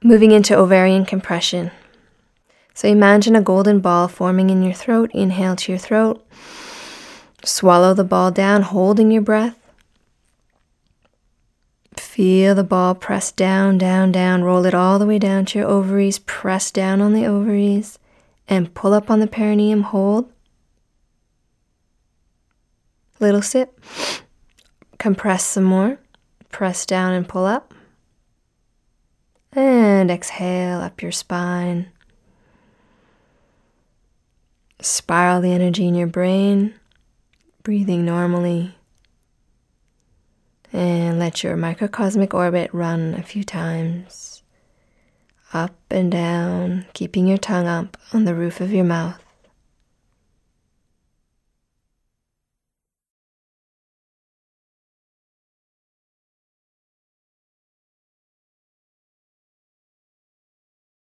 Moving into ovarian compression. So imagine a golden ball forming in your throat. Inhale to your throat. Swallow the ball down, holding your breath. Feel the ball press down, down, down. Roll it all the way down to your ovaries. Press down on the ovaries and pull up on the perineum. Hold. Little sip. Compress some more. Press down and pull up. And exhale up your spine. Spiral the energy in your brain. Breathing normally. And let your microcosmic orbit run a few times. Up and down, keeping your tongue up on the roof of your mouth.